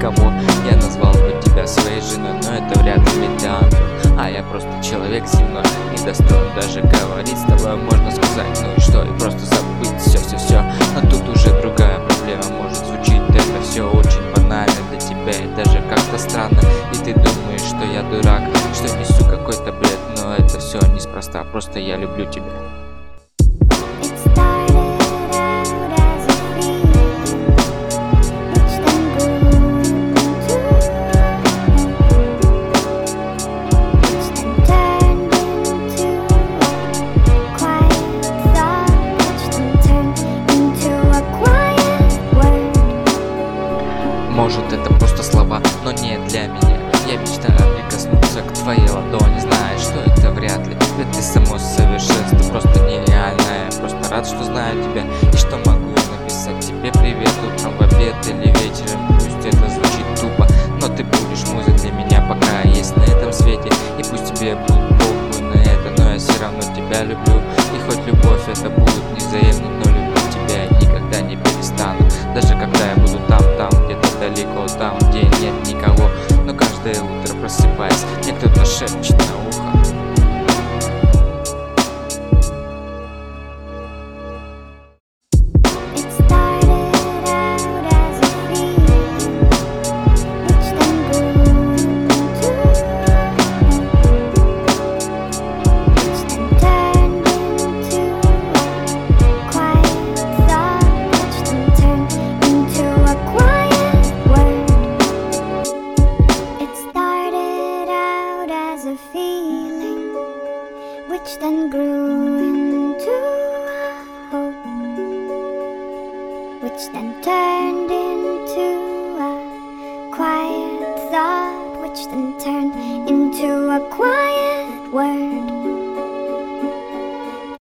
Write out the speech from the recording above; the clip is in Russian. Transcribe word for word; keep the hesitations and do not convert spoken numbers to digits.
никого. Я назвал бы тебя своей женой, но это вряд ли миллион. А я просто человек земной, недостоин даже говорить с тобой. Можно сказать, ну и что, и просто забыть все-все-все. Но тут уже другая проблема. Может звучит это все очень банально для тебя и даже как-то странно. И ты думаешь, что я дурак, что несу какой-то бред. Но это все неспроста, просто я люблю тебя. Может, это просто слова, но не для меня. Я мечтаю прикоснуться к твоей ладони. Знаешь, что это вряд ли, ведь ты само совершенство, просто нереальное. Я просто рад, что знаю тебя и что могу написать тебе привет утром, в обед или вечером. Пусть это звучит тупо, но ты будешь музой для меня, пока я есть на этом свете. И пусть тебе будет похуй на это, но я все равно тебя люблю. И хоть любовь это будет невзаимной, но любить тебя я никогда не перестану. Даже когда я буду там, там, где-то далеко, там, где нет никого. Но каждое утро просыпаясь, мне кто-то шепчет на ухо. Which then grew into a hope, which then turned into a quiet thought, which then turned into a quiet word.